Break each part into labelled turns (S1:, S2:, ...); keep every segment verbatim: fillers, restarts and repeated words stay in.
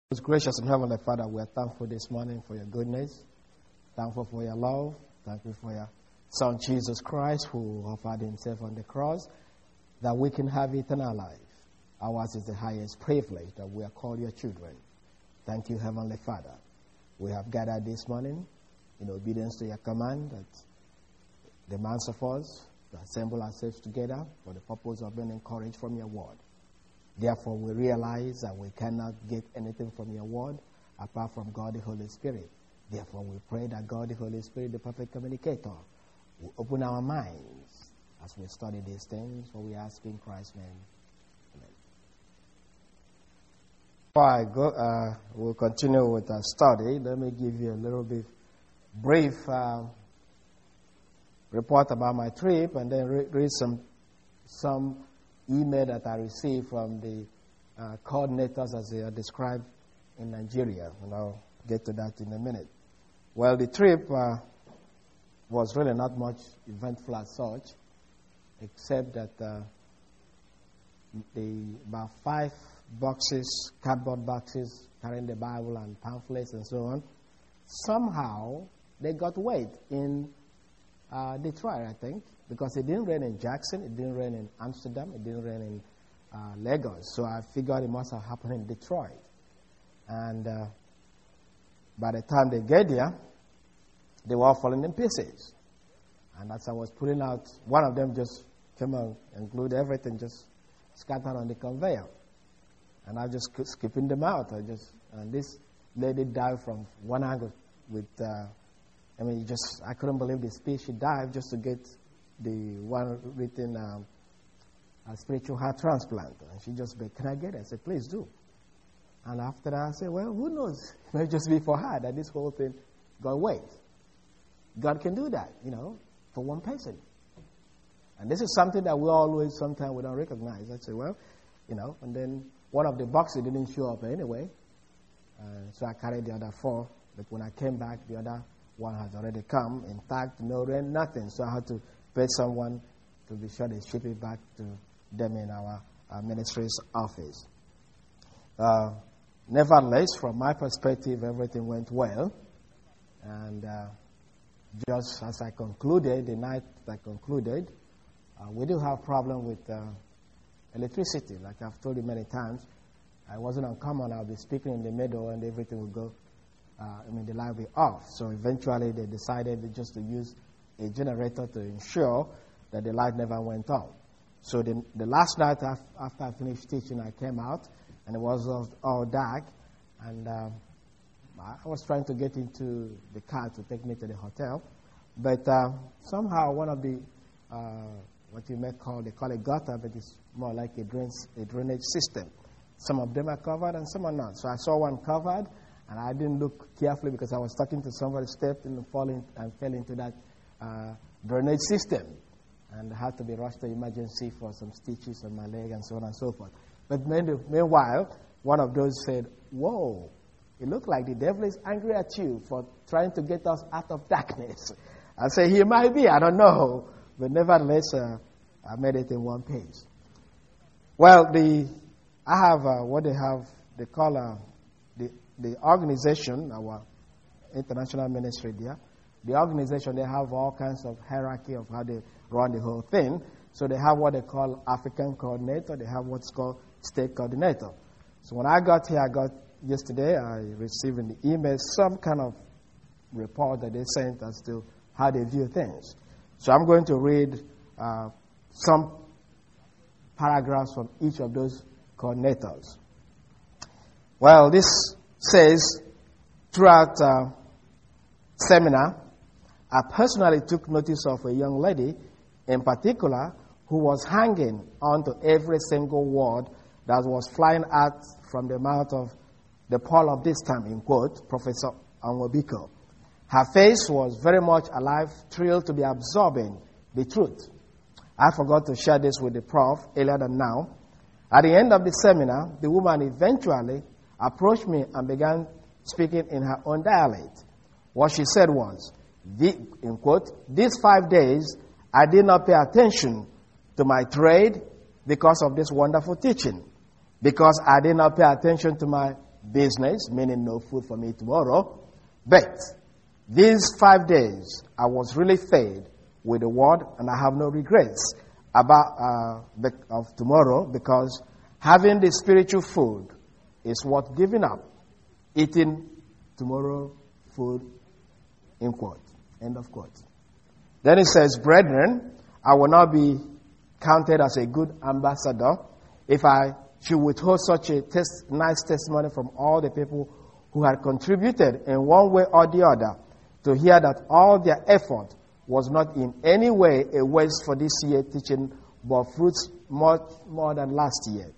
S1: Most gracious and heavenly Father, we are thankful this morning for your goodness, thankful for your love, thankful for your Son Jesus Christ who offered himself on the cross that we can have eternal life. Ours is the highest privilege that we are called your children. Thank you, Heavenly Father. We have gathered this morning in obedience to your command that demands of us to assemble ourselves together for the purpose of being encouraged from your word. Therefore, we realize that we cannot get anything from your word apart from God the Holy Spirit. Therefore, we pray that God the Holy Spirit, the perfect communicator, will open our minds as we study these things, for we ask in Christ's name. Amen. Before I go, uh, we'll continue with our study. Let me give you a little bit brief uh, report about my trip, and then re- read some some. email that I received from the uh, coordinators as they are described in Nigeria, and I'll get to that in a minute. Well, the trip uh, was really not much eventful as such, except that uh, the about five boxes, cardboard boxes, carrying the Bible and pamphlets and so on, somehow they got weight in uh, Detroit, I think. Because it didn't rain in Jackson, it didn't rain in Amsterdam, it didn't rain in uh, Lagos. So I figured it must have happened in Detroit. And uh, by the time they get there, they were all falling in pieces. And as I was pulling out, one of them just came out and glued everything, just scattered on the conveyor. And I just skipping them out. I just and this lady dived from one angle with, uh, I mean, just I couldn't believe the speed she dived just to get the one written um, a spiritual heart transplant. And she just said, can I get it? I said, please do. And after that, I said, well, who knows? It may just be for her that this whole thing got weight. God can do that, you know, for one person. And this is something that we always, sometimes we don't recognize. I said, well, you know, and then one of the boxes didn't show up anyway. Uh, so I carried the other four. But when I came back, the other one had already come. In fact, no rain, nothing. So I had to pay someone to be sure they ship it back to them in our, our ministry's office. Uh, nevertheless, from my perspective, everything went well. And uh, just as I concluded, the night I concluded, uh, we do have problem with uh, electricity. Like I've told you many times, I wasn't uncommon. I'll be speaking in the middle and everything will go, uh, I mean, the light will be off. So eventually they decided just to use a generator to ensure that the light never went on. So the, the last night after I finished teaching, I came out, and it was all, all dark, and um, I was trying to get into the car to take me to the hotel, but uh, somehow one of the, uh, what you may call, they call it gutter, but it's more like a, drain, a drainage system. Some of them are covered and some are not. So I saw one covered, and I didn't look carefully because I was talking to somebody, stepped in and, falling, and fell into that Uh, drainage system, and had to be rushed to emergency for some stitches on my leg and so on and so forth. But meanwhile, one of those said, whoa, it looked like the devil is angry at you for trying to get us out of darkness. I said, he might be, I don't know. But nevertheless, uh, I made it in one page. Well, the I have uh, what they have, they call uh, the, the organization, our international ministry there. The organization, they have all kinds of hierarchy of how they run the whole thing. So they have what they call African coordinator. They have what's called state coordinator. So when I got here, I got yesterday, I received in the email some kind of report that they sent as to how they view things. So I'm going to read uh, some paragraphs from each of those coordinators. Well, this says, throughout uh, seminar, I personally took notice of a young lady in particular who was hanging onto every single word that was flying out from the mouth of the Paul of this time, in quote, Professor Onwebiko. Her face was very much alive, thrilled to be absorbing the truth. I forgot to share this with the prof earlier than now. At the end of the seminar, the woman eventually approached me and began speaking in her own dialect. What she said was, the, in quote, these five days, I did not pay attention to my trade because of this wonderful teaching. because I did not pay attention to my business, meaning no food for me tomorrow. But these five days, I was really fed with the word, and I have no regrets about uh, of tomorrow, because having the spiritual food is worth giving up. Eating tomorrow food, in quote. End of quote. Then it says, brethren, I will not be counted as a good ambassador if I should withhold such a test, nice testimony from all the people who had contributed in one way or the other to hear that all their effort was not in any way a waste for this year teaching, but fruits much more than last year.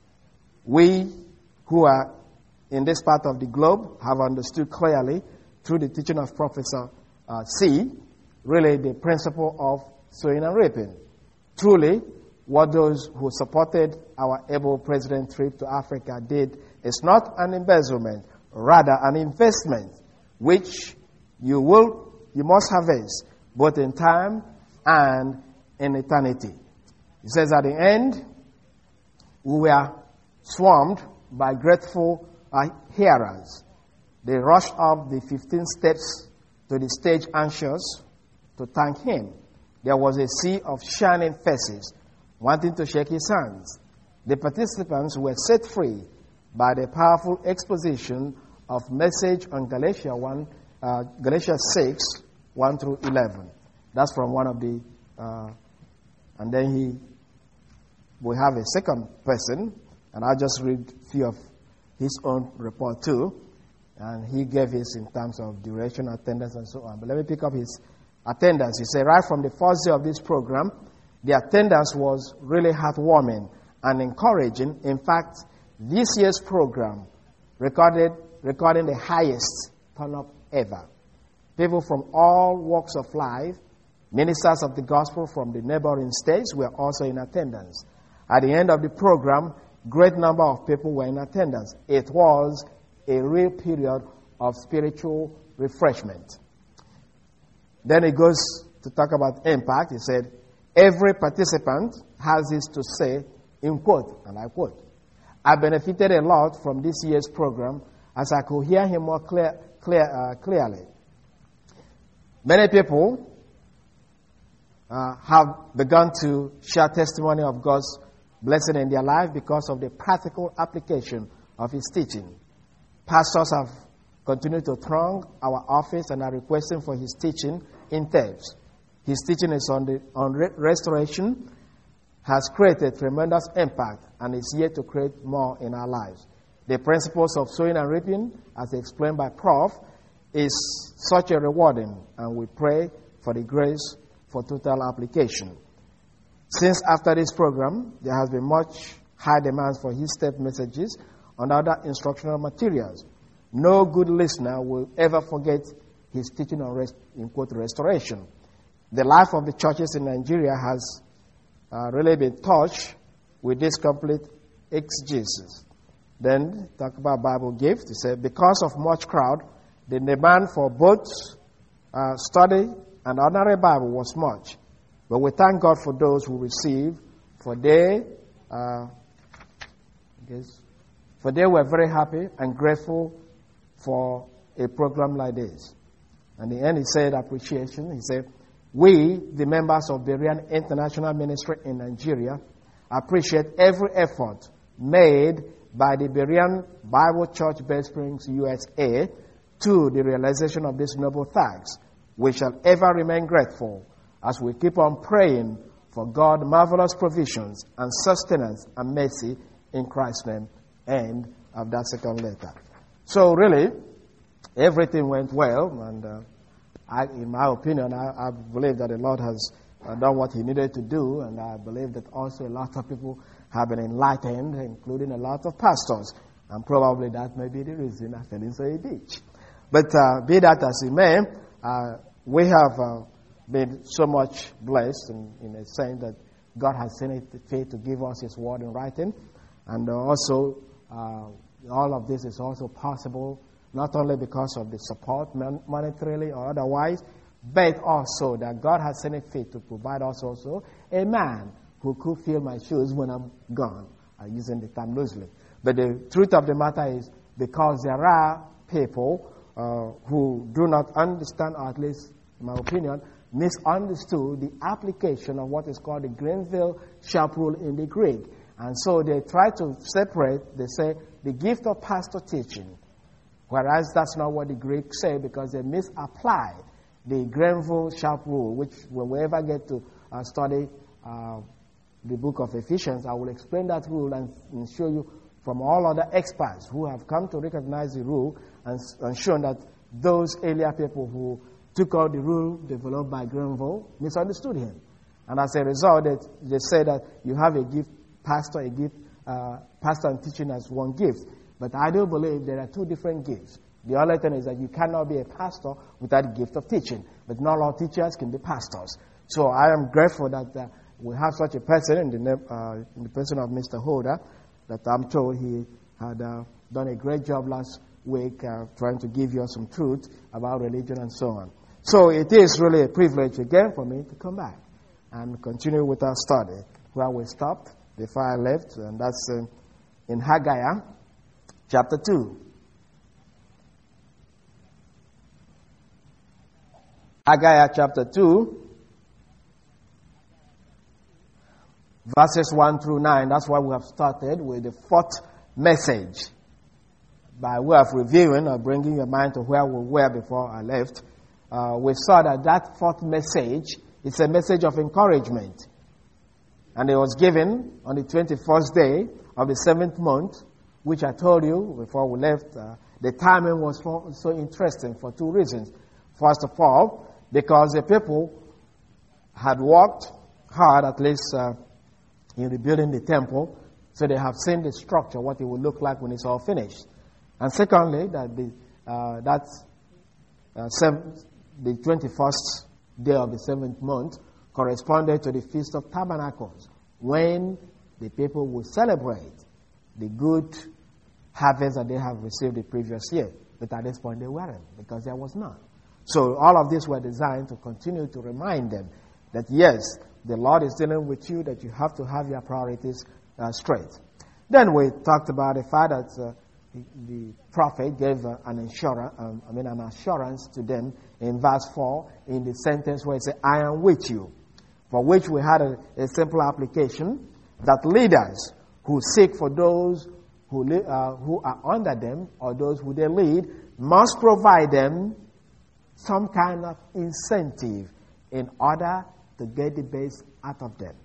S1: We who are in this part of the globe have understood clearly through the teaching of Professor uh, C, really the principle of sowing and reaping. Truly, what those who supported our able president trip to Africa did is not an embezzlement, rather an investment, which you will, you must harvest, both in time and in eternity. He says at the end, we were swarmed by grateful uh, hearers. They rushed up the fifteen steps to the stage anxious to thank him. There was a sea of shining faces wanting to shake his hands. The participants were set free by the powerful exposition of message on Galatians one, uh, Galatians six, one through eleven. That's from one of the, uh, and then he, we have a second person, and I'll just read a few of his own report too. And he gave his in terms of duration, attendance, and so on. But let me pick up his attendance. He said, right from the first day of this program, the attendance was really heartwarming and encouraging. In fact, this year's program recorded recording the highest turn-up ever. People from all walks of life, ministers of the gospel from the neighboring states were also in attendance. At the end of the program, great number of people were in attendance. It was a real period of spiritual refreshment. Then he goes to talk about impact. He said, every participant has this to say, in quote, and I quote, I benefited a lot from this year's program as I could hear him more clear, clear, uh, clearly. Many people uh, have begun to share testimony of God's blessing in their life because of the practical application of his teaching. Pastors have continued to throng our office and are requesting for his teaching in tapes. His teaching is on the on re- restoration, has created tremendous impact, and is yet to create more in our lives. The principles of sowing and reaping, as explained by Prof, is such a rewarding, and we pray for the grace for total application. Since after this program, there has been much high demand for his step messages and other instructional materials. No good listener will ever forget his teaching on, rest, in quote, restoration. The life of the churches in Nigeria has uh, really been touched with this complete exegesis. Then, talk about Bible gift. He said, because of much crowd, the demand for both uh, study and ordinary Bible was much. But we thank God for those who receive, for they, uh, I guess, for they were very happy and grateful for a program like this. And in the end, he said appreciation. He said, we, the members of Berean International Ministry in Nigeria, appreciate every effort made by the Berean Bible Church Bay Springs, U S A, to the realization of these noble thanks. We shall ever remain grateful as we keep on praying for God's marvelous provisions and sustenance and mercy in Christ's name. End of that second letter. So really, everything went well, and uh, I, in my opinion, I, I believe that the Lord has uh, done what he needed to do, and I believe that also a lot of people have been enlightened, including a lot of pastors, and probably that may be the reason I fell into a ditch. But uh, be that as it may, uh, we have uh, been so much blessed in, in a sense that God has seen it fit to give us his word in writing, and uh, also uh, all of this is also possible not only because of the support monetarily or otherwise, but also that God has seen it fit to provide us also a man who could fill my shoes when I'm gone. I'm using the term loosely. But the truth of the matter is, because there are people uh, who do not understand, or at least, in my opinion, misunderstood the application of what is called the Grenville-Sharp rule in the Greek. And so they try to separate, they say, the gift of pastor teaching, whereas that's not what the Greeks say, because they misapplied the Grenville-Sharp rule, which when we ever get to uh, study uh, the book of Ephesians, I will explain that rule and, and show you from all other experts who have come to recognize the rule and, and shown that those earlier people who took out the rule developed by Grenville misunderstood him. And as a result, they, they say that you have a gift, pastor, a gift, uh, pastor and teaching as one gift. But I do believe there are two different gifts. The other thing is that you cannot be a pastor without the gift of teaching. But not all teachers can be pastors. So I am grateful that uh, we have such a person in the, uh, in the person of Mister Holder, that I'm told he had uh, done a great job last week uh, trying to give you some truth about religion and so on. So it is really a privilege again for me to come back and continue with our study where we stopped before I left, and that's uh, in Haggai chapter two. Haggai chapter two, verses one through nine. That's why we have started with the fourth message. By way of reviewing or bringing your mind to where we were before I left, uh, we saw that that fourth message is a message of encouragement. And it was given on the twenty-first day of the seventh month, which I told you before we left. Uh, the timing was so, so interesting for two reasons. First of all, because the people had worked hard, at least uh, in rebuilding the temple, so they have seen the structure, what it will look like when it's all finished. And secondly, that the uh, that uh, seven, the twenty-first day of the seventh month corresponded to the Feast of Tabernacles, when the people will celebrate the good harvest that they have received the previous year. But at this point they weren't, because there was none. So all of these were designed to continue to remind them that yes, the Lord is dealing with you, that you have to have your priorities uh, straight. Then we talked about the fact that uh, the, the prophet gave uh, an assurance, um, I mean an assurance to them in verse four, in the sentence where it says, "I am with you," for which we had a, a simple application that leaders who seek for those who li- uh, who are under them or those who they lead must provide them some kind of incentive in order to get the best out of them.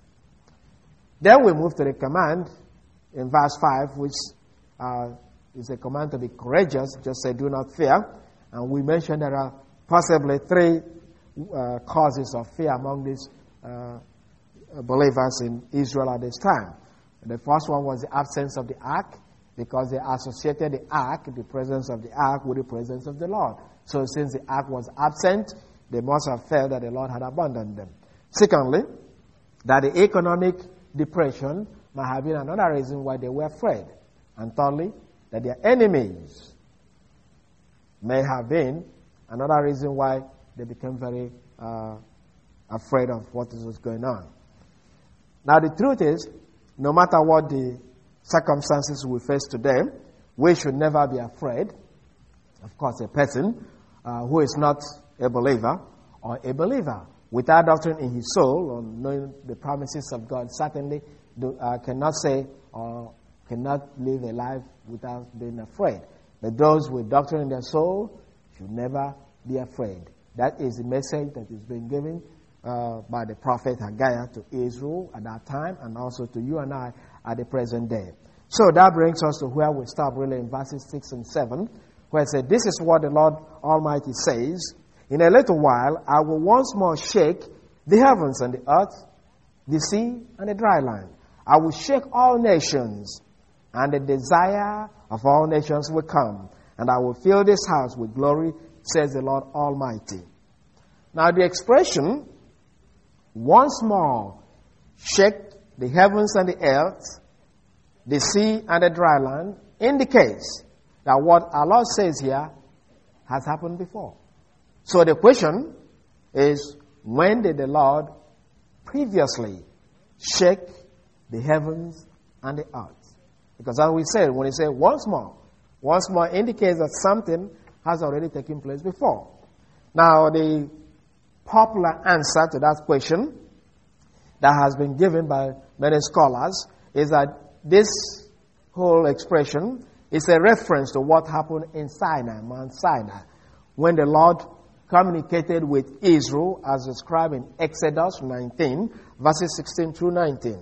S1: Then we move to the command in verse five, which uh, is a command to be courageous. Just say, "Do not fear." And we mentioned there are possibly three uh, causes of fear among these uh, believers in Israel at this time. The first one was the absence of the ark, because they associated the ark, the presence of the ark, with the presence of the Lord. So since the ark was absent, they must have felt that the Lord had abandoned them. Secondly, that the economic depression might have been another reason why they were afraid. And thirdly, that their enemies may have been another reason why they became very uh, afraid of what was going on. Now the truth is, no matter what the circumstances we face today, we should never be afraid. Of course, a person uh, who is not a believer or a believer without doctrine in his soul or knowing the promises of God certainly do, uh, cannot say or cannot live a life without being afraid. But those with doctrine in their soul should never be afraid. That is the message that is being given uh, by the prophet Haggai to Israel at that time, and also to you and I at the present day. So that brings us to where we stop really in verses six and seven, where it says, "This is what the Lord Almighty says, in a little while I will once more shake the heavens and the earth, the sea and the dry land. I will shake all nations, and the desire of all nations will come, and I will fill this house with glory, says the Lord Almighty." Now the expression, "once more shake the heavens and the earth, the sea and the dry land," indicates that what our Lord says here has happened before. So the question is, when did the Lord previously shake the heavens and the earth? Because as we said, when he said once more, once more indicates that something has already taken place before. Now, the popular answer to that question that has been given by many scholars is that this whole expression is a reference to what happened in Sinai, Mount Sinai, when the Lord communicated with Israel as described in Exodus nineteen, verses sixteen through nineteen.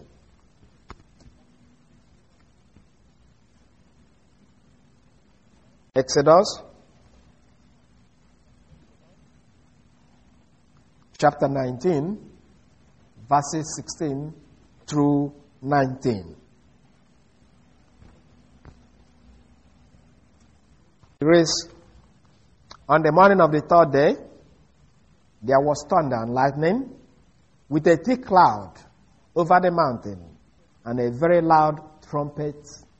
S1: Exodus chapter nineteen, verses sixteen through nineteen. It reads, on the morning of the third day, there was thunder and lightning with a thick cloud over the mountain and a very loud trumpet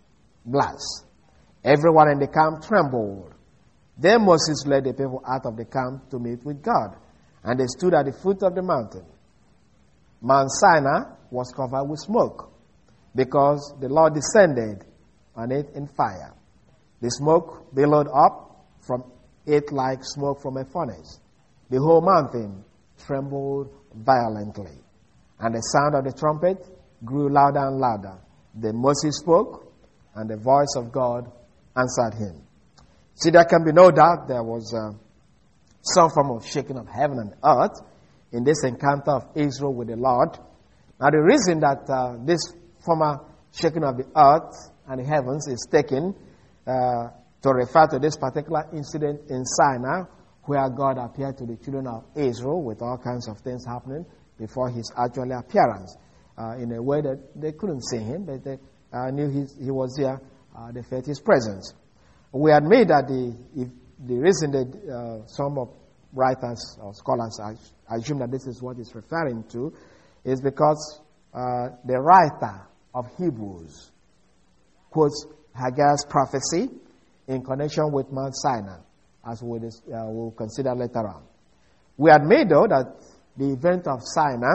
S1: blast. Everyone in the camp trembled. Then Moses led the people out of the camp to meet with God, and they stood at the foot of the mountain. Mount Sinai was covered with smoke, because the Lord descended on it in fire. The smoke billowed up from it like smoke from a furnace. The whole mountain trembled violently, and the sound of the trumpet grew louder and louder. Then Moses spoke, and the voice of God answered him. See, there can be no doubt there was uh, some form of shaking of heaven and earth in this encounter of Israel with the Lord. Now, the reason that uh, this former shaking of the earth and the heavens is taken uh, to refer to this particular incident in Sinai, where God appeared to the children of Israel with all kinds of things happening before his actual appearance, uh, in a way that they couldn't see him, but they uh, knew he, he was there. Uh, they felt his presence. We admit that the if the reason that uh, some of writers or scholars assume that this is what it's referring to is because uh, the writer of Hebrews quotes Haggai's prophecy in connection with Mount Sinai, as we uh, will consider later on. We admit, though, that the event of Sinai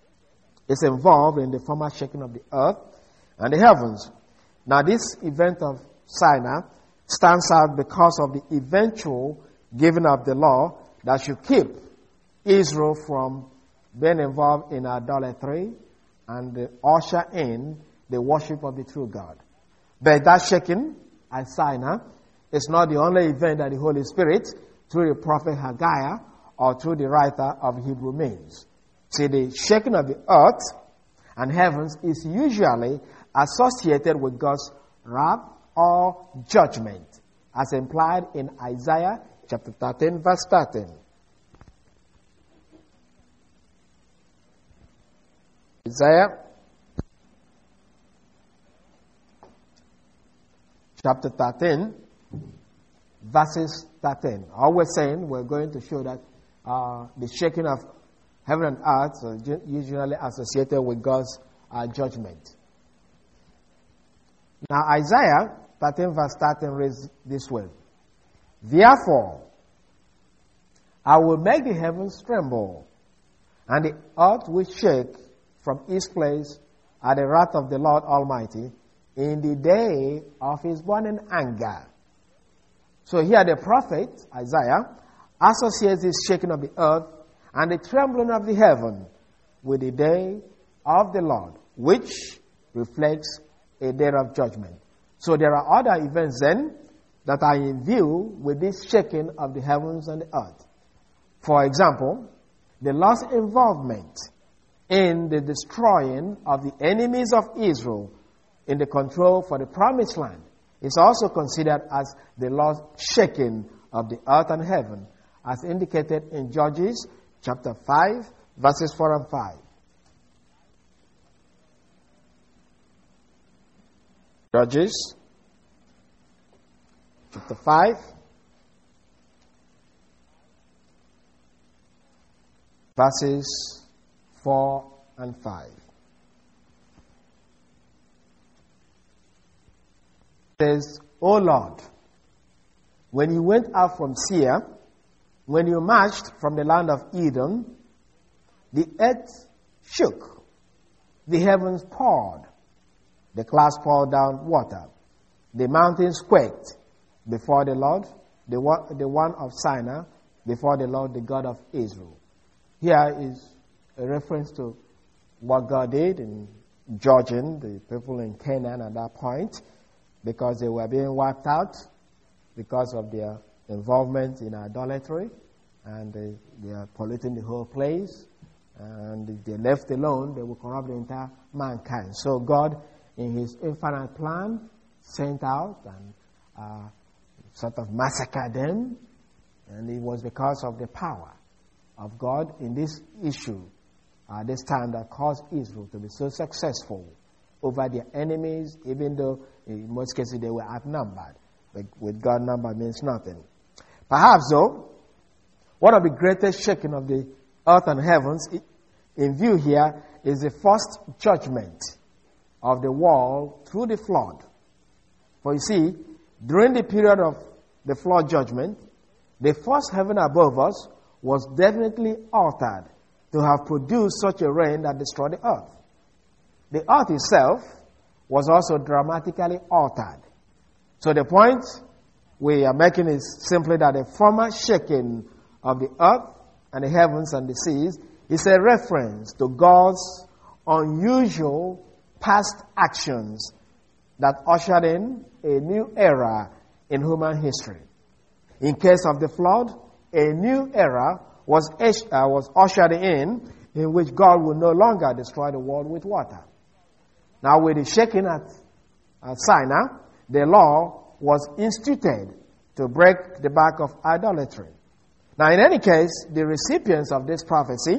S1: is involved in the former shaking of the earth and the heavens. Now, this event of Sinai stands out because of the eventual giving of the law that should keep Israel from being involved in idolatry and usher in the worship of the true God. But that shaking at Sinai is not the only event that the Holy Spirit, through the prophet Haggai or through the writer of Hebrew means. See, the shaking of the earth and heavens is usually associated with God's wrath or judgment, as implied in Isaiah chapter thirteen, verse thirteen. Isaiah chapter thirteen, verses thirteen. Always saying we're going to show that uh, the shaking of heaven and earth are usually associated with God's uh, judgment. Now, Isaiah thirteen, verse thirteen reads this way. Therefore, I will make the heavens tremble, and the earth will shake from its place at the wrath of the Lord Almighty in the day of his burning anger. So here the prophet, Isaiah, associates this shaking of the earth and the trembling of the heaven with the day of the Lord, which reflects a day of judgment. So there are other events then that are in view with this shaking of the heavens and the earth. For example, the Lord's involvement in the destroying of the enemies of Israel in the control for the promised land is also considered as the Lord's shaking of the earth and heaven, as indicated in Judges chapter five, verses four and five. Judges chapter five, verses four and five. It says, O Lord, when you went out from Seir, when you marched from the land of Edom, the earth shook, the heavens poured, the clouds poured down water, the mountains quaked, before the Lord, the one, the one of Sinai before the Lord, the God of Israel. Here is a reference to what God did in judging the people in Canaan at that point, because they were being wiped out because of their involvement in idolatry, and they, they are polluting the whole place. And if they left alone, they will corrupt the entire mankind. So God, in His infinite plan, sent out and uh, sort of massacred them. And it was because of the power of God in this issue, uh, this time, that caused Israel to be so successful over their enemies, even though in most cases they were outnumbered. But with God, number means nothing. Perhaps, though, one of the greatest shaking of the earth and heavens in view here is the first judgment of the world through the flood. For you see, during the period of the flood judgment, the first heaven above us was definitely altered to have produced such a rain that destroyed the earth. The earth itself was also dramatically altered. So the point we are making is simply that the former shaking of the earth and the heavens and the seas is a reference to God's unusual past actions that ushered in a new era in human history. In case of the flood, a new era was, uh, was ushered in, in which God will no longer destroy the world with water. Now, with the shaking at, at Sinai, the law was instituted to break the back of idolatry. Now, in any case, the recipients of this prophecy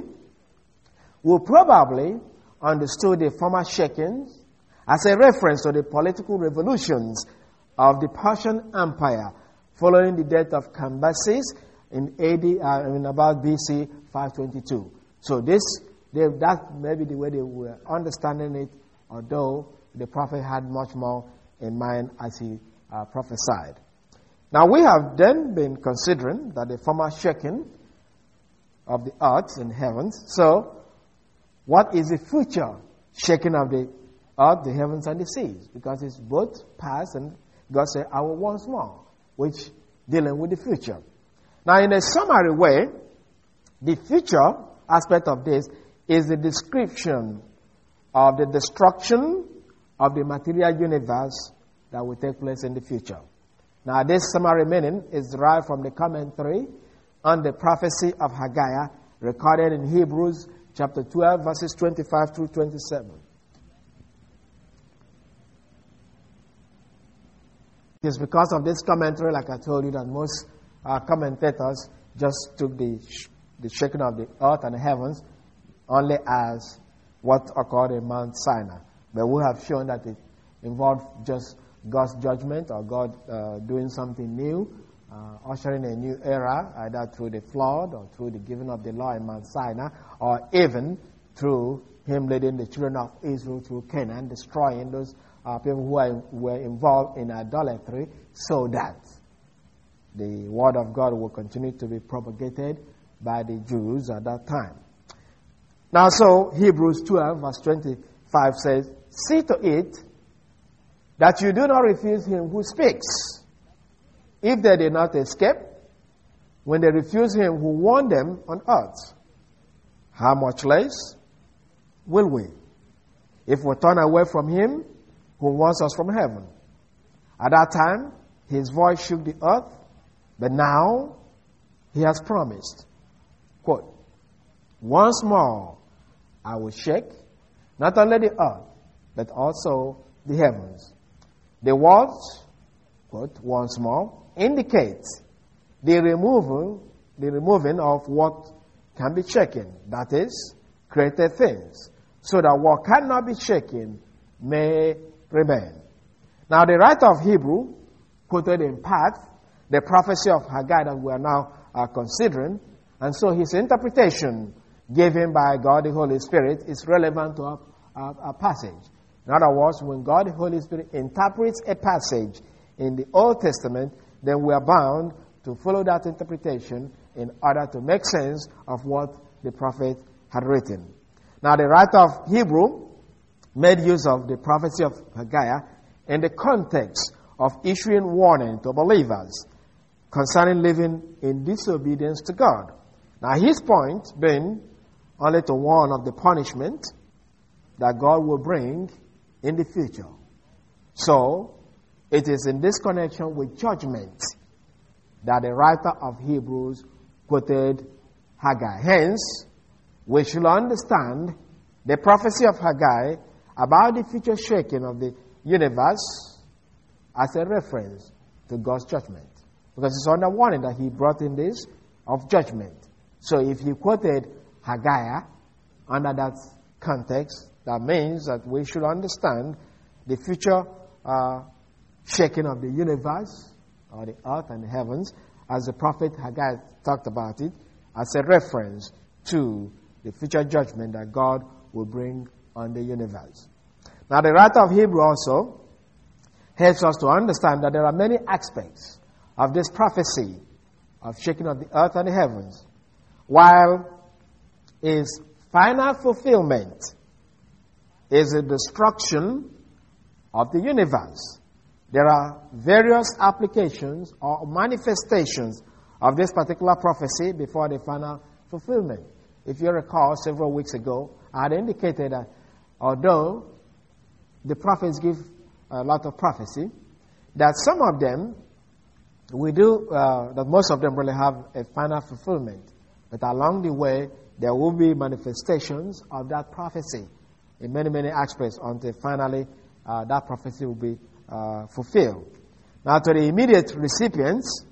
S1: will probably understood the former shakings as a reference to the political revolutions of the Persian Empire following the death of Cambyses in A D, uh, in about B C five twenty-two. So this, they, that may be the way they were understanding it, although the prophet had much more in mind as he uh, prophesied. Now we have then been considering that the former shaking of the earth and heavens. So what is the future shaking of the earth, the heavens, and the seas? Because it's both past, and God said, I will once more, which dealing with the future. Now, in a summary way, the future aspect of this is the description of the destruction of the material universe that will take place in the future. Now, this summary meaning is derived from the commentary on the prophecy of Haggai recorded in Hebrews chapter twelve, verses twenty-five through twenty-seven. It is because of this commentary, like I told you, that most uh, commentators just took the, sh- the shaking of the earth and the heavens only as what occurred in Mount Sinai. But we have shown that it involved just God's judgment or God uh, doing something new, uh, ushering a new era, either through the flood or through the giving of the law in Mount Sinai, or even through Him leading the children of Israel through Canaan, destroying those uh, people who are, were involved in idolatry, so that the word of God will continue to be propagated by the Jews at that time. Now, so Hebrews twelve, verse twenty-five says, "See to it that you do not refuse him who speaks. If they did not escape, when they refuse him who warned them on earth, how much less will we, if we turn away from him who warns us from heaven? At that time, his voice shook the earth, but now he has promised, quote, once more I will shake not only the earth, but also the heavens. The words, quote, once more, indicates the removal, the removing of what can be shaken, that is, created things, so that what cannot be shaken may remain. Now, the writer of Hebrew quoted in part the prophecy of Haggai that we are now uh, considering, and so his interpretation given by God the Holy Spirit is relevant to our, our, our passage. In other words, when God the Holy Spirit interprets a passage in the Old Testament, then we are bound to follow that interpretation in order to make sense of what the prophet had written. Now, the writer of Hebrew made use of the prophecy of Haggai in the context of issuing warning to believers concerning living in disobedience to God. Now, his point being only to warn of the punishment that God will bring in the future. So, it is in this connection with judgment that the writer of Hebrews quoted Haggai. Hence, we should understand the prophecy of Haggai about the future shaking of the universe as a reference to God's judgment. Because it's under warning that he brought in this of judgment. So if he quoted Haggai under that context, that means that we should understand the future uh, shaking of the universe, or the earth and the heavens, as the prophet Haggai talked about it, as a reference to the future judgment that God will bring on the universe. Now, the writer of Hebrew also helps us to understand that there are many aspects of this prophecy of shaking of the earth and the heavens. While its final fulfillment is the destruction of the universe, there are various applications or manifestations of this particular prophecy before the final fulfillment. If you recall, several weeks ago, I had indicated that although the prophets give a lot of prophecy, that some of them, we do, uh, that most of them really have a final fulfillment. But along the way, there will be manifestations of that prophecy in many, many aspects until finally uh, that prophecy will be uh, fulfilled. Now, to the immediate recipients,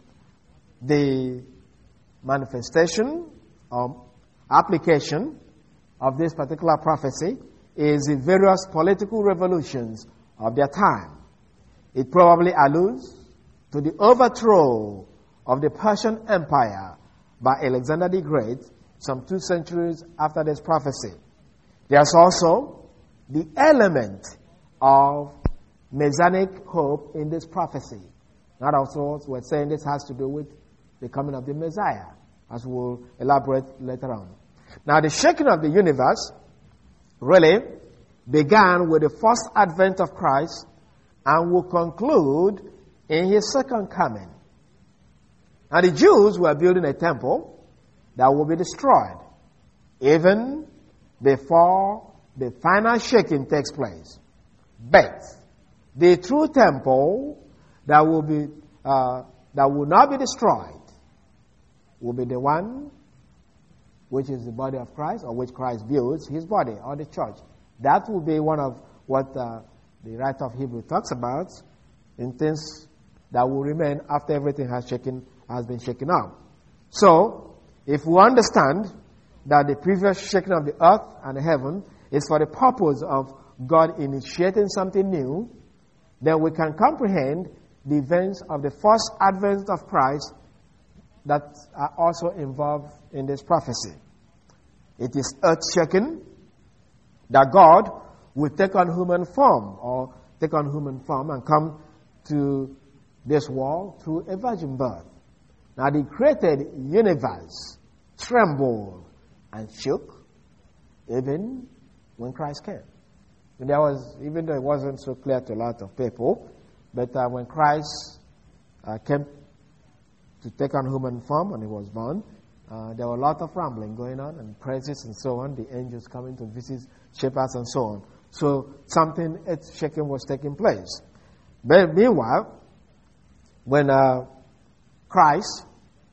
S1: the manifestation or application of this particular prophecy is the various political revolutions of their time. It probably alludes to the overthrow of the Persian Empire by Alexander the Great some two centuries after this prophecy. There's also the element of Messianic hope in this prophecy. Not also, we're saying this has to do with the coming of the Messiah, as we'll elaborate later on. Now, the shaking of the universe really began with the first advent of Christ and will conclude in his second coming. Now, the Jews were building a temple that will be destroyed even before the final shaking takes place. But the true temple that will be uh, that will not be destroyed will be the one which is the body of Christ, or which Christ builds his body, or the church. That will be one of what uh, the writer of Hebrew talks about in things that will remain after everything has shaken has been shaken up. So, if we understand that the previous shaking of the earth and the heaven is for the purpose of God initiating something new, then we can comprehend the events of the first advent of Christ that are also involved in this prophecy. It is earth-shaking that God will take on human form, or take on human form and come to this world through a virgin birth. Now, the created universe trembled and shook even when Christ came. And there was, even though it wasn't so clear to a lot of people, but uh, when Christ uh, came to take on human form and he was born, uh, there were a lot of rambling going on and praises and so on, the angels coming to visit shepherds and so on. So something earth-shaking was taking place. But meanwhile, when uh, Christ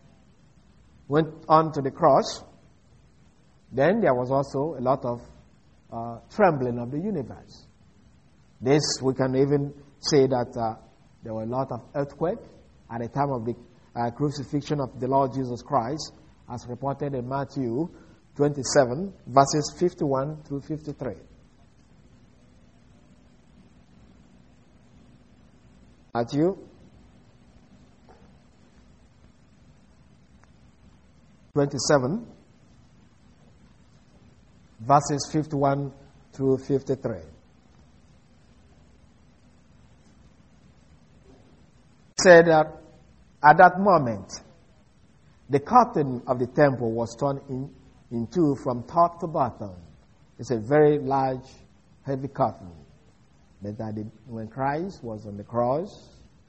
S1: went on to the cross, then there was also a lot of uh, trembling of the universe. This, we can even say that uh, there were a lot of earthquakes at the time of the uh, crucifixion of the Lord Jesus Christ, as reported in Matthew twenty-seven, verses fifty-one through fifty-three. Matthew twenty-seven, verses fifty-one through fifty-three. Said that at that moment, the curtain of the temple was torn in, in two from top to bottom. It's a very large, heavy curtain. But that the, when Christ was on the cross,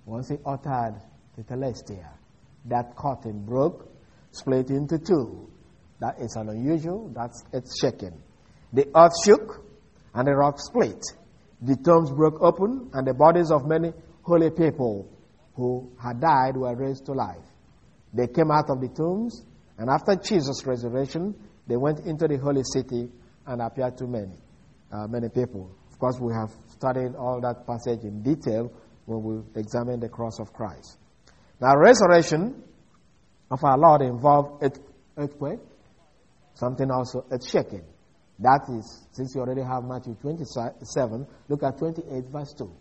S1: once he uttered the telestia, that curtain broke, split into two. That is an unusual, that's it's shaking. The earth shook, and the rock split. The tombs broke open, and the bodies of many holy people who had died were raised to life. They came out of the tombs, and after Jesus' resurrection, they went into the holy city and appeared to many, uh, many people. Of course, we have studied all that passage in detail when we examine the cross of Christ. Now, resurrection of our Lord involved earthquake, something also earth-shaking. That is, since you already have Matthew twenty-seven, look at twenty-eight, verse two.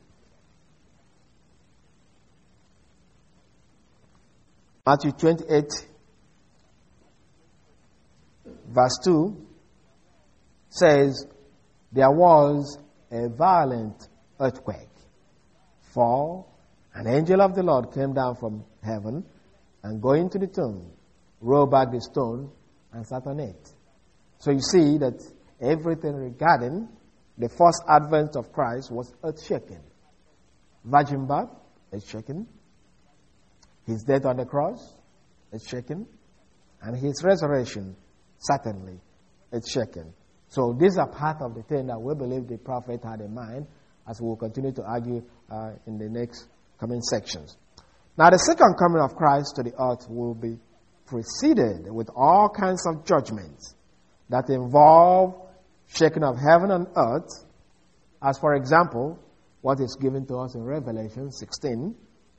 S1: Matthew twenty-eight, verse two says, there was a violent earthquake, for an angel of the Lord came down from heaven and going to the tomb, rolled back the stone and sat on it. So you see that everything regarding the first advent of Christ was earth-shaking. Virgin birth, earth-shaking. His death on the cross, earth-shaking. And his resurrection, certainly, earth-shaking. So these are part of the thing that we believe the prophet had in mind, as we will continue to argue uh, in the next coming sections. Now, the second coming of Christ to the earth will be preceded with all kinds of judgments that involve shaking of heaven and earth, as for example, what is given to us in Revelation sixteen.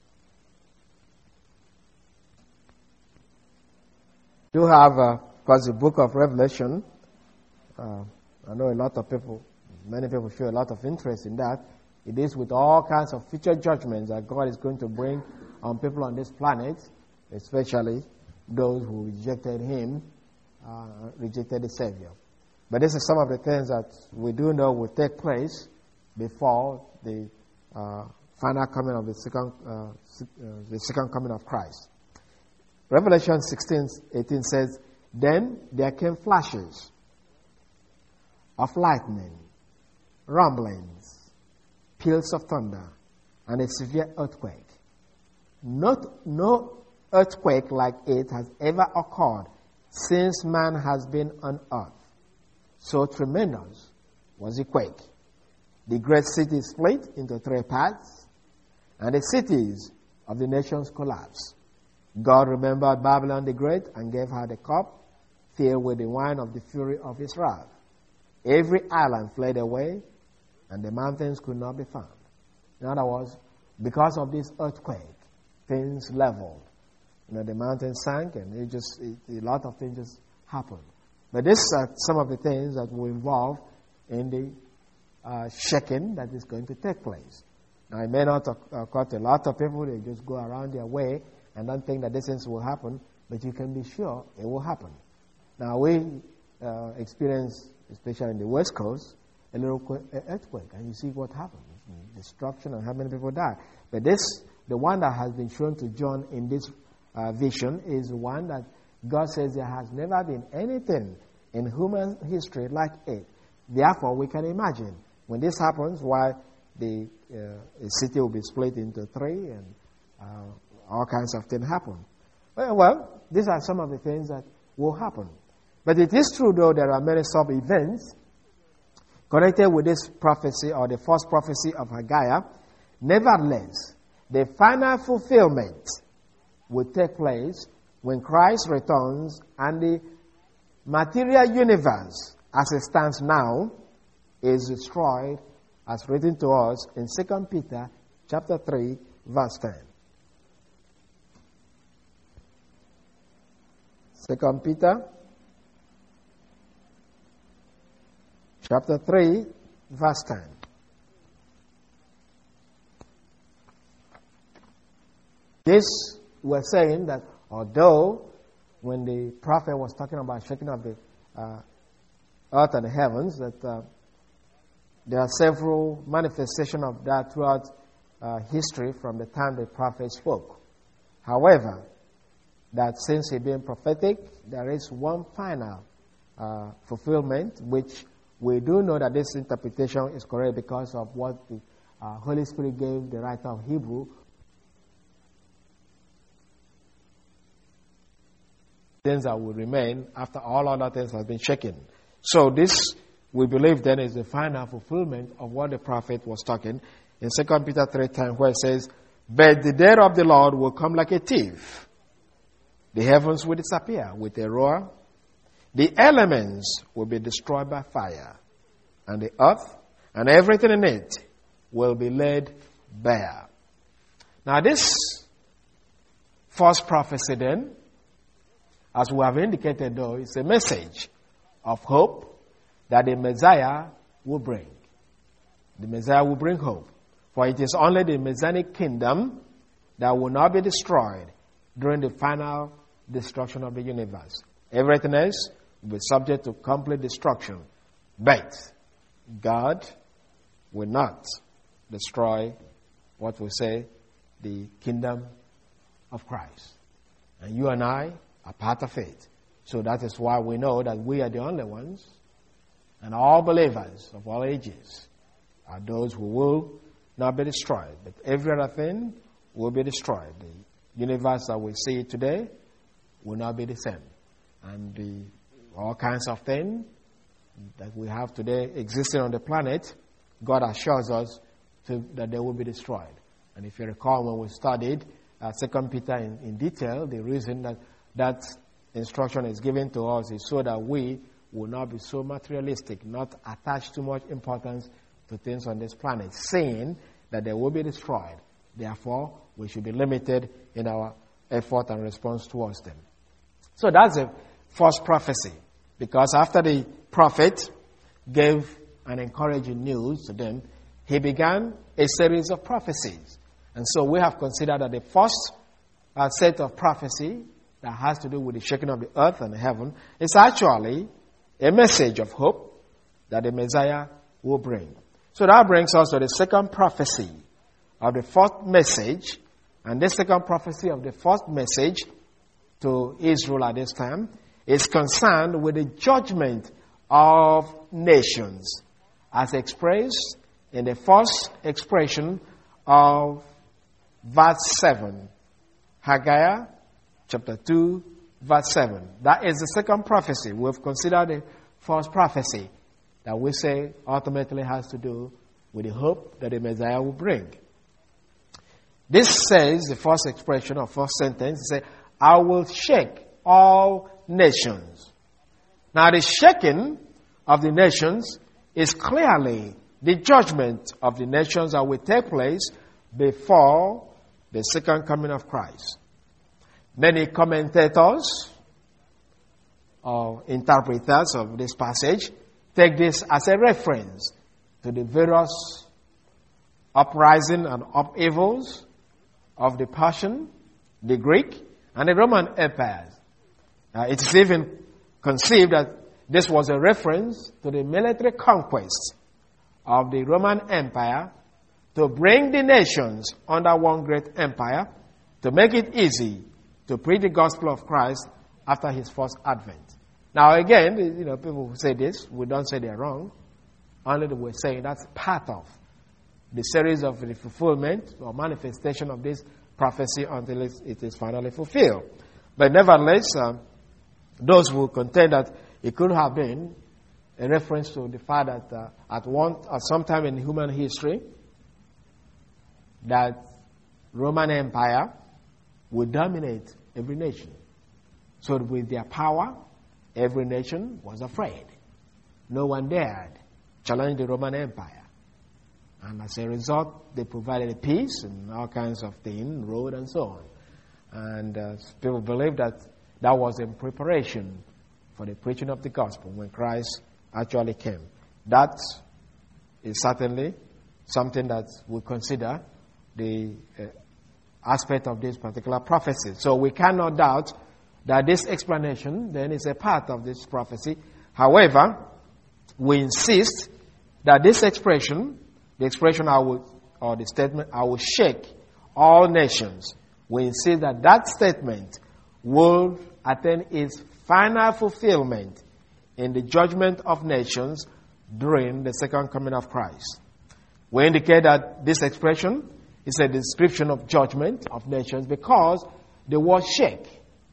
S1: You have, uh, because the book of Revelation, uh, I know a lot of people, many people show a lot of interest in that. It is with all kinds of future judgments that God is going to bring on people on this planet, especially those who rejected Him, uh, rejected the Savior. But this is some of the things that we do know will take place before the uh, final coming of the second, uh, uh, the second coming of Christ. Revelation sixteen eighteen says, then there came flashes of lightning, rumblings, peals of thunder, and a severe earthquake. Not, no earthquake like it has ever occurred since man has been on earth. So tremendous was the quake. The great city split into three parts, and the cities of the nations collapsed. God remembered Babylon the Great and gave her the cup filled with the wine of the fury of his wrath. Every island fled away, and the mountains could not be found. In other words, because of this earthquake, things leveled. You know, the mountains sank, and it just it, a lot of things just happened. But these are some of the things that will involve in the uh, shaking that is going to take place. Now, it may not occur to a lot of people. They just go around their way and don't think that these things will happen, but you can be sure it will happen. Now, we uh, experience, especially in the West Coast, a little earthquake, and you see what happens, destruction and how many people die. But this, the one that has been shown to John in this uh, vision, is the one that God says there has never been anything in human history like it. Therefore, we can imagine when this happens, why the uh, city will be split into three and uh, all kinds of things happen. Well, well, these are some of the things that will happen. But it is true, though, there are many sub-events connected with this prophecy or the first prophecy of Haggai. Nevertheless, the final fulfillment will take place when Christ returns and the material universe, as it stands now, is destroyed, as written to us in Second Peter chapter three, verse ten. Second Peter chapter three, verse ten. This, we're saying that although when the prophet was talking about shaking of the uh, earth and the heavens, that uh, there are several manifestations of that throughout uh, history from the time the prophet spoke. However, that since he being prophetic, there is one final uh, fulfillment, which we do know that this interpretation is correct because of what the uh, Holy Spirit gave the writer of Hebrew things that will remain after all other things have been shaken. So this, we believe then, is the final fulfillment of what the prophet was talking in Second Peter three ten, where it says, "But the day of the Lord will come like a thief. The heavens will disappear with a roar. The elements will be destroyed by fire. And the earth and everything in it will be laid bare." Now this false prophecy then, as we have indicated though, is a message of hope that the Messiah will bring. The Messiah will bring hope. For it is only the Messianic kingdom that will not be destroyed during the final destruction of the universe. Everything else will be subject to complete destruction. But God will not destroy what we say the kingdom of Christ. And you and I are part of it. So that is why we know that we are the only ones, and all believers of all ages are those who will not be destroyed. But every other thing will be destroyed. The universe that we see today will not be the same. And the, all kinds of things that we have today existing on the planet, God assures us to, that they will be destroyed. And if you recall when we studied uh, Second Peter in, in detail, the reason that that instruction is given to us is so that we will not be so materialistic, not attach too much importance to things on this planet, saying that they will be destroyed. Therefore, we should be limited in our effort and response towards them. So that's a false prophecy, because after the prophet gave an encouraging news to them, he began a series of prophecies. And so we have considered that the first uh, set of prophecy that has to do with the shaking of the earth and the heaven is actually a message of hope that the Messiah will bring. So that brings us to the second prophecy of the first message. And this second prophecy of the first message to Israel at this time is concerned with the judgment of nations, as expressed in the first expression of verse seven. Haggai chapter two, verse seven. That is the second prophecy. We've considered the first prophecy that we say ultimately has to do with the hope that the Messiah will bring. This says, the first expression or first sentence, it says, "I will shake all nations." Now the shaking of the nations is clearly the judgment of the nations that will take place before the second coming of Christ. Many commentators or interpreters of this passage take this as a reference to the various uprising and upheavals of the Persian, the Greek, and the Roman empires. Uh, it is even conceived that this was a reference to the military conquest of the Roman Empire to bring the nations under one great empire, to make it easy to preach the gospel of Christ after his first advent. Now again, you know, people who say this, we don't say they're wrong. Only that we're saying that's part of the series of the fulfillment or manifestation of this prophecy until it is finally fulfilled. But nevertheless, uh, those who contend that it could have been a reference to the fact that uh, at one, at some time in human history, that Roman Empire would dominate every nation. So with their power, every nation was afraid. No one dared challenge the Roman Empire. And as a result, they provided peace and all kinds of things, road and so on. And uh, people believe that that was in preparation for the preaching of the gospel when Christ actually came. That is certainly something that we consider the uh, aspect of this particular prophecy. So we cannot doubt that this explanation then is a part of this prophecy. However, we insist that this expression, the expression I will, or the statement, "I will shake all nations," we insist that that statement will attain its final fulfillment in the judgment of nations during the second coming of Christ. We indicate that this expression is a description of judgment of nations because the word shake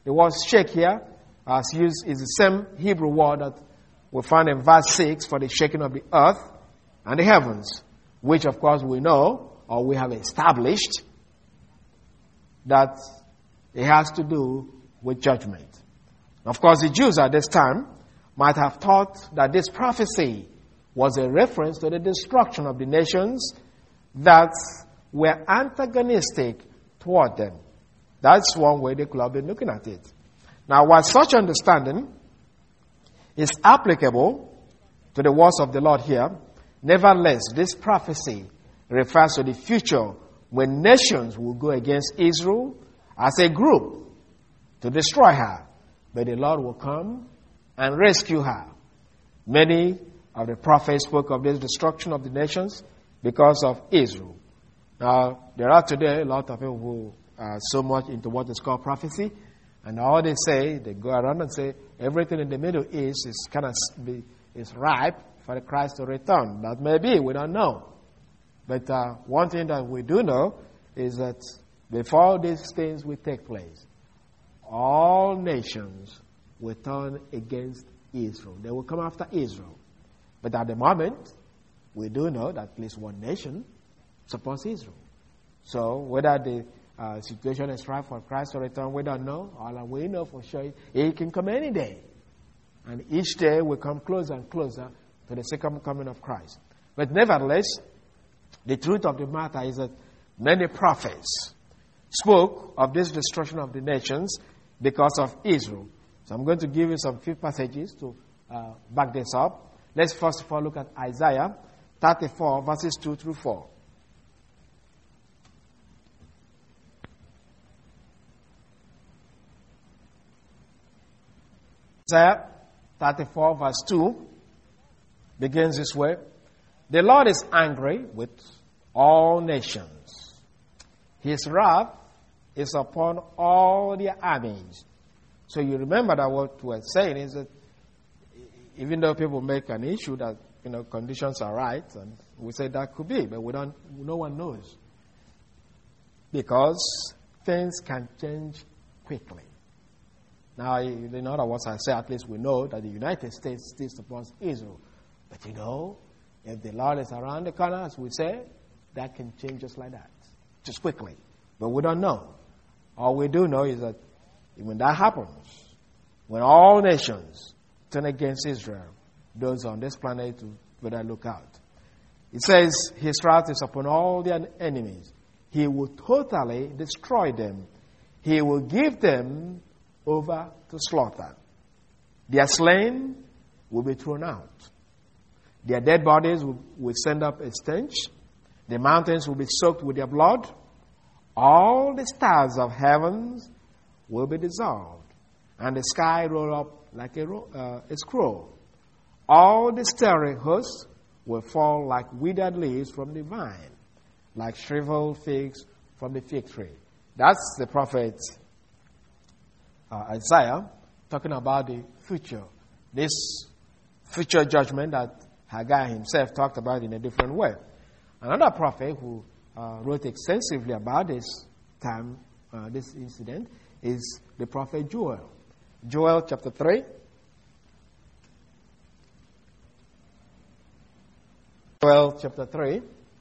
S1: The word shake here, as used, is the same Hebrew word that we find in verse six for the shaking of the earth and the heavens, which of course we know, or we have established, that it has to do with judgment. Of course, the Jews at this time might have thought that this prophecy was a reference to the destruction of the nations that were antagonistic toward them. That's one way they could have been looking at it. Now, while such understanding is applicable to the words of the Lord here, nevertheless, this prophecy refers to the future when nations will go against Israel as a group to destroy her. But the Lord will come and rescue her. Many of the prophets spoke of this destruction of the nations because of Israel. Now, there are today a lot of people who are so much into what is called prophecy, and all they say, they go around and say, everything in the Middle East is kind of be, is ripe for the Christ to return. That may be, we don't know. But uh, one thing that we do know is that before these things will take place, all nations will turn against Israel. They will come after Israel. But at the moment, we do know that at least one nation supports Israel. So whether the uh, situation is ripe for Christ to return, we don't know. All we know for sure is it can come any day. And each day will come closer and closer to the second coming of Christ. But nevertheless, the truth of the matter is that many prophets spoke of this destruction of the nations because of Israel. So I'm going to give you some few passages to uh, back this up. Let's first of all look at Isaiah thirty-four, verses two through four. Isaiah thirty-four, verse two begins this way. The Lord is angry with all nations. His wrath is upon all their armies. So you remember that what we're saying is that even though people make an issue that, you know, conditions are right, and we say that could be, but we don't, no one knows. Because things can change quickly. Now, in other words, I say at least we know that the United States still supports Israel. But you know, if the Lord is around the corner, as we say, that can change just like that, just quickly. But we don't know. All we do know is that when that happens, when all nations turn against Israel, those on this planet will better look out. It says, his wrath is upon all their enemies. He will totally destroy them. He will give them over to slaughter. Their slain will be thrown out. Their dead bodies will, will send up a stench. The mountains will be soaked with their blood. All the stars of heavens will be dissolved, and the sky roll up like a, uh, a scroll. All the starry hosts will fall like withered leaves from the vine, like shriveled figs from the fig tree. That's the prophet uh, Isaiah talking about the future. This future judgment that Haggai himself talked about in a different way. Another prophet who uh, wrote extensively about this time, uh, this incident, is the prophet Joel. Joel chapter three. Joel chapter three.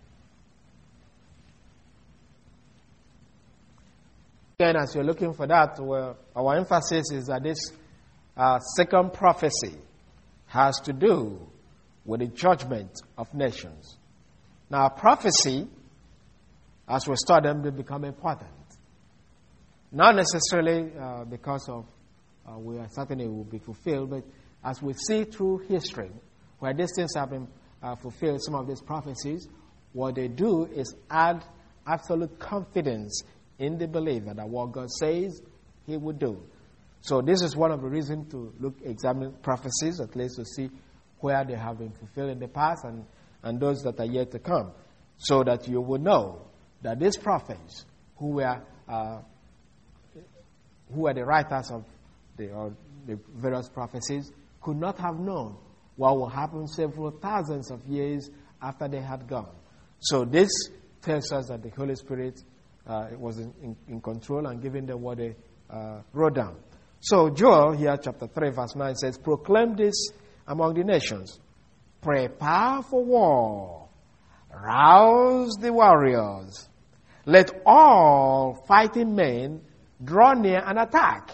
S1: Again, as you're looking for that, well, our emphasis is that this uh, second prophecy has to do with the judgment of nations. Now, prophecy, as we study them, they become important. Not necessarily uh, because of uh, we are certain it will be fulfilled, but as we see through history, where these things have been uh, fulfilled, some of these prophecies, what they do is add absolute confidence in the believer that what God says, He will do. So this is one of the reasons to look, examine prophecies, at least to see where they have been fulfilled in the past and, and those that are yet to come, so that you will know that these prophets who were uh, who are the writers of the, or the various prophecies could not have known what will happen several thousands of years after they had gone. So this tells us that the Holy Spirit uh, was in, in, in control and giving them what they uh, wrote down. So Joel here, chapter three, verse nine says, proclaim this among the nations. Prepare for war. Rouse the warriors. Let all fighting men draw near and attack.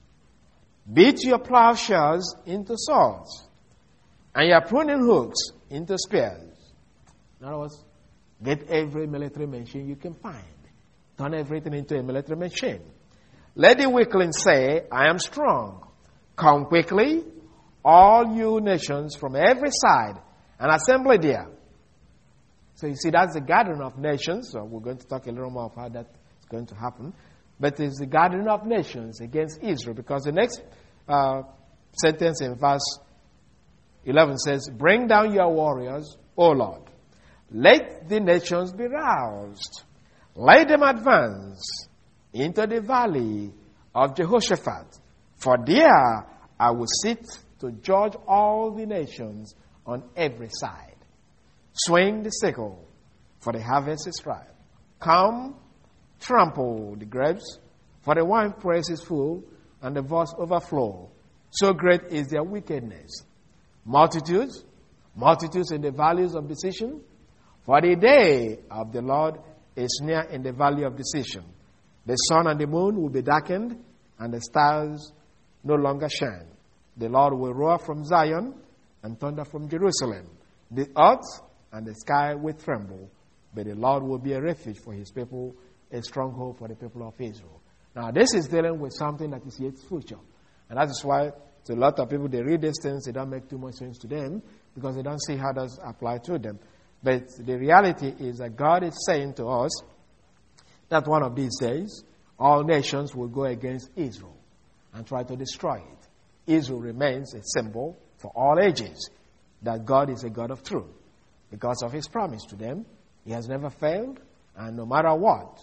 S1: Beat your plowshares into swords, and your pruning hooks into spears. In other words, get every military machine you can find. Turn everything into a military machine. Let the weakling say, I am strong. Come quickly, all you nations from every side, and assemble there. So you see, that's the gathering of nations. So we're going to talk a little more about how that's going to happen. But it's the gathering of nations against Israel, because the next uh, sentence in verse eleven says, bring down your warriors, O Lord. Let the nations be roused. Let them advance into the valley of Jehoshaphat. For there I will sit to judge all the nations on every side. Swing the sickle, for the harvest is ripe. Come, trample the grapes, for the winepress is full, and the vats overflow. So great is their wickedness. Multitudes, multitudes in the valleys of decision. For the day of the Lord is near in the valley of decision. The sun and the moon will be darkened, and the stars no longer shine. The Lord will roar from Zion and thunder from Jerusalem. The earth and the sky will tremble, but the Lord will be a refuge for his people, a stronghold for the people of Israel. Now, this is dealing with something that is yet future. And that is why to a lot of people, they read these things, they don't make too much sense to them, because they don't see how does apply to them. But the reality is that God is saying to us that one of these days, all nations will go against Israel and try to destroy it. Israel remains a symbol for all ages that God is a God of truth. Because of his promise to them, he has never failed, and no matter what,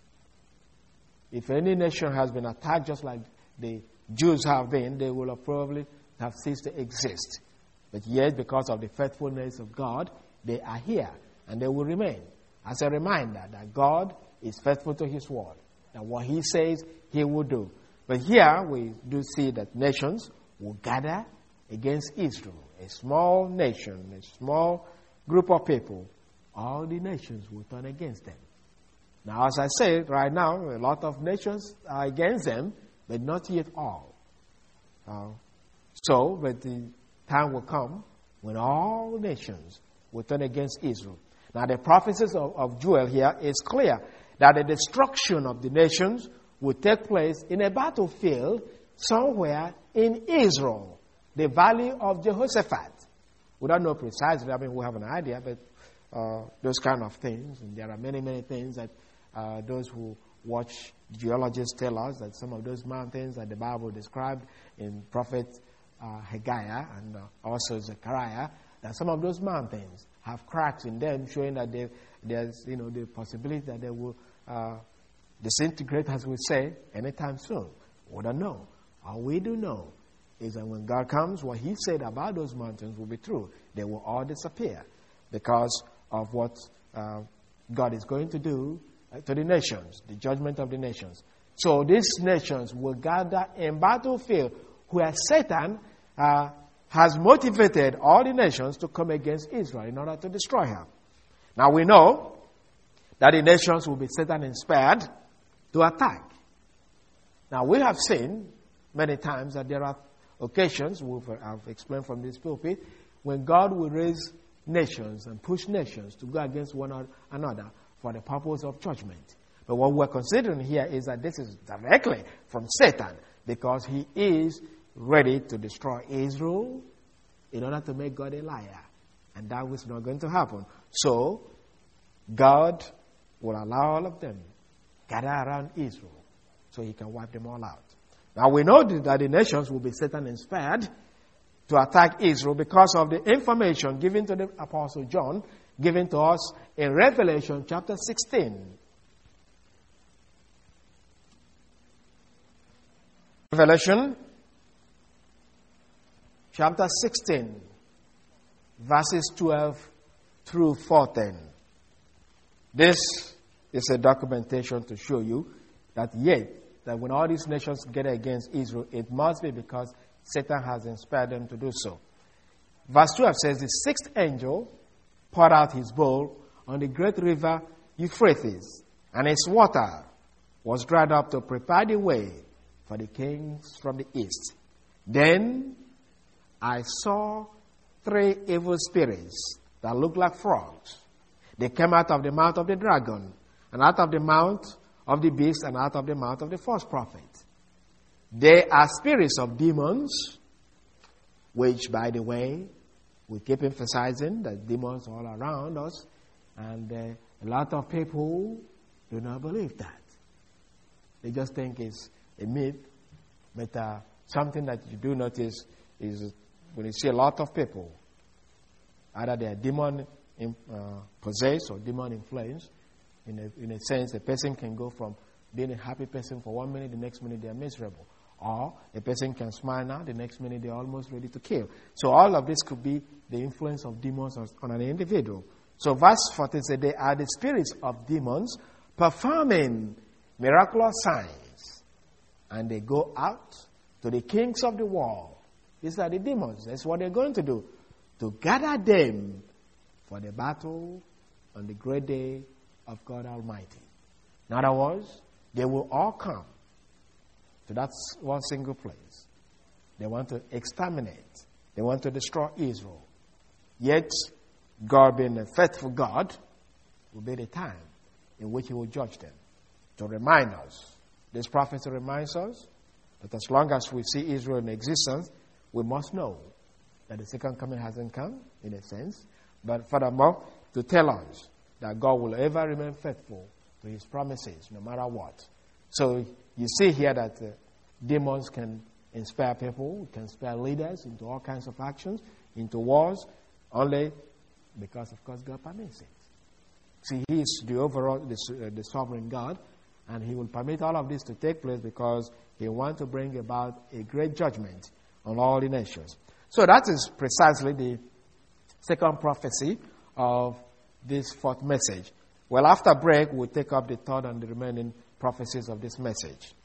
S1: if any nation has been attacked just like the Jews have been, they will have probably have ceased to exist. But yet, because of the faithfulness of God, they are here, and they will remain. As a reminder that God is faithful to his word, that what he says, he will do. But here, we do see that nations will gather against Israel, a small nation, a small group of people. All the nations will turn against them. Now, as I said, right now, a lot of nations are against them, but not yet all. Uh, so, but the time will come when all nations will turn against Israel. Now, the prophecies of, of Joel here is clear that the destruction of the nations will take place in a battlefield somewhere in Israel, the valley of Jehoshaphat. We don't know precisely. I mean, we have an idea, but uh, those kind of things. And there are many, many things that uh, those who watch geologists tell us, that some of those mountains that the Bible described in Prophet uh, Haggai and uh, also Zechariah, that some of those mountains have cracks in them, showing that they, there's you know the possibility that they will uh, disintegrate, as we say, anytime soon. We don't know. All we do know is that when God comes, what he said about those mountains will be true. They will all disappear because of what uh, God is going to do uh, to the nations, the judgment of the nations. So these nations will gather in battlefield where Satan uh, has motivated all the nations to come against Israel in order to destroy her. Now we know that the nations will be Satan inspired to attack. Now we have seen many times that there are occasions, I've explained from this pulpit, when God will raise nations and push nations to go against one another for the purpose of judgment. But what we're considering here is that this is directly from Satan, because he is ready to destroy Israel in order to make God a liar. And that was not going to happen. So, God will allow all of them gather around Israel so he can wipe them all out. Now we know that the nations will be Satan inspired to attack Israel because of the information given to the Apostle John, given to us in Revelation chapter sixteen. Revelation chapter sixteen, verses twelve through fourteen. This is a documentation to show you that yet that when all these nations gather against Israel, it must be because Satan has inspired them to do so. Verse twelve says, the sixth angel poured out his bowl on the great river Euphrates, and its water was dried up to prepare the way for the kings from the east. Then I saw three evil spirits that looked like frogs. They came out of the mouth of the dragon, and out of the mouth of the beast, and out of the mouth of the false prophet. They are spirits of demons, which, by the way, we keep emphasizing that demons are all around us, and uh, a lot of people do not believe that. They just think it's a myth, but uh, something that you do notice is when you see a lot of people, either they are demon in, uh, possessed or demon influenced. In a, in a sense, a person can go from being a happy person for one minute, the next minute they are miserable. Or a person can smile now, the next minute they are almost ready to kill. So all of this could be the influence of demons on an individual. So verse fourteen says, they are the spirits of demons performing miraculous signs. And they go out to the kings of the world. These are the demons. That's what they're going to do. To gather them for the battle on the great day of God Almighty. In other words, they will all come to that one single place. They want to exterminate. They want to destroy Israel. Yet, God being a faithful God, will be the time in which He will judge them. To remind us, this prophecy reminds us that as long as we see Israel in existence, we must know that the second coming hasn't come, in a sense. But furthermore, to tell us that God will ever remain faithful to His promises, no matter what. So you see here that uh, demons can inspire people, can inspire leaders into all kinds of actions, into wars, only because, of course, God permits it. See, He is the overall, the, uh, the sovereign God, and He will permit all of this to take place because He wants to bring about a great judgment on all the nations. So that is precisely the second prophecy of this fourth message. Well, after break, we'll take up the third and the remaining prophecies of this message.